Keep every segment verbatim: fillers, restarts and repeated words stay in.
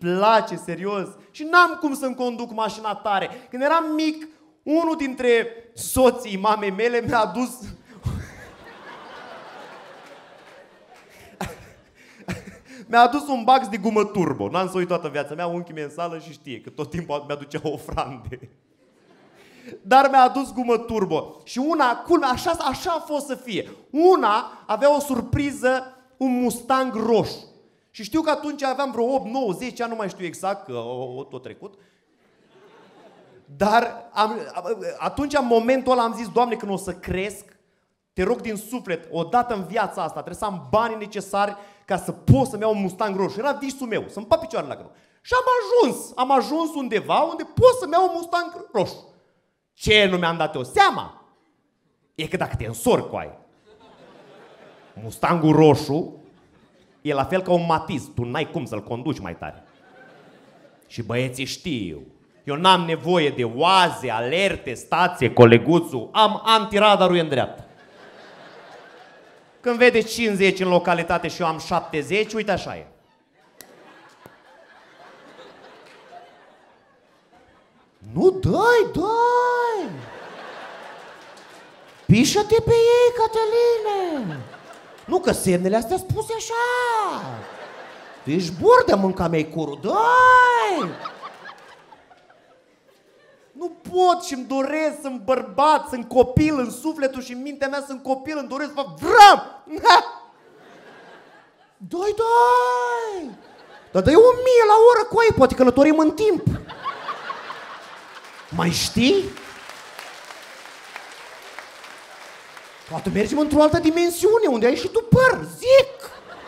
place, serios. Și n-am cum să-mi conduc mașina tare. Când eram mic, unul dintre soții mamei mele mi-a adus... mi-a adus un bax de gumă turbo. N-am să uit toată viața mea, unchiul meu în sală și știe că tot timpul mi-aducea ofrande. Dar mi-a adus gumă turbo. Și una, culmea, așa, așa a fost să fie. Una avea o surpriză, un Mustang roșu. Și știu că atunci aveam vreo opt, nouă, zece ani, nu mai știu exact, că o tot trecut. Dar am, atunci, în momentul ăla, am zis, Doamne, când o să cresc, te rog din suflet, odată în viața asta, trebuie să am banii necesari ca să pot să-mi iau un Mustang roșu. Era visul meu, să-mi pat picioarele la grâu. Și am ajuns, am ajuns undeva unde pot să-mi iau un Mustang roșu. Ce nu mi-am dat eu seama e că dacă te însori cu aia, Mustangul roșu e la fel ca un Matiz, tu n-ai cum să-l conduci mai tare. Și băieții știu, eu n-am nevoie de oaze, alerte, stație, coleguțul, am antiradarul în dreapta. Când vede cincizeci în localitate și eu am șaptezeci, uite așa e. Nu, dai, dai! Pișă-te pe ei, Cătăline! Nu, că semnele astea spuse așa! Tu ești bor de a mânca mei curul, dai! Nu pot și-mi doresc, sunt bărbat, sunt copil în sufletul și în mintea mea sunt copil, îmi doresc să fac vram! Dai, dai! Dar dai o mie la oră cu ei, poate călătorim în timp! Mai știi? Poate mergem într-o altă dimensiune, unde ai și tu păr, zic!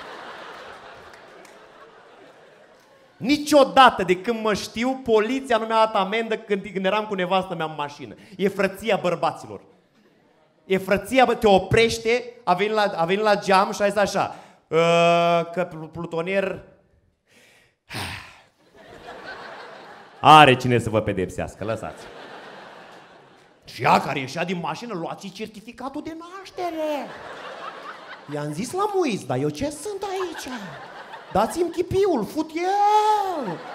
Niciodată de când mă știu, poliția nu mi-a dat amendă când, când eram cu nevastă mea în mașină. E frăția bărbaților. E frăția, bă, te oprește, a venit la, a venit la geam și a zis așa, că plutonier are cine să vă pedepsească, lăsați. Și ea care ieșea din mașină, luați certificatul de naștere. I-am zis la muiți, dar eu ce sunt aici? Dați-mi chipiul, fut eu!